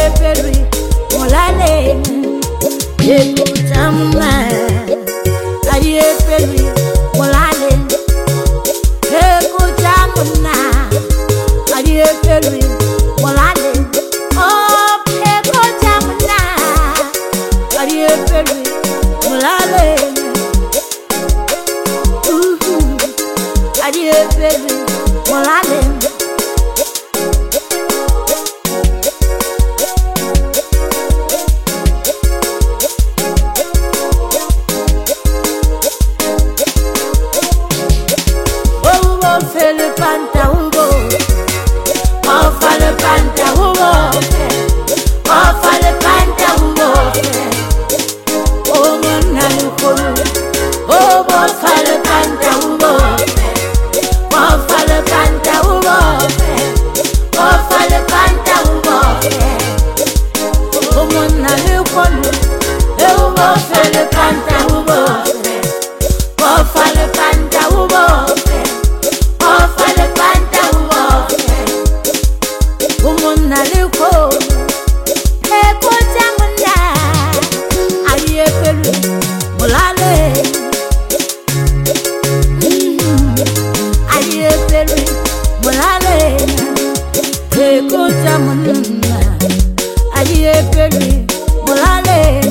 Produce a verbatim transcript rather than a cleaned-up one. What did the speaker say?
Perui, Molale, Ekutamuna, Adie Perui, Molale, Ekutamuna, Adie Perui, Molale, Oh, Ekutamuna, Adie Perui, Molale, Adie Perui, Molale. Fais le pantaubo, oh fais le pantaubo, oh fais le pantaubo, oh mon amour, oh bon fais le pantaubo, oh fais le pantaubo, oh fais le pantaubo, oh mon amour, oh bon fais le pantaubo, oh fais le pantaubo. Molale,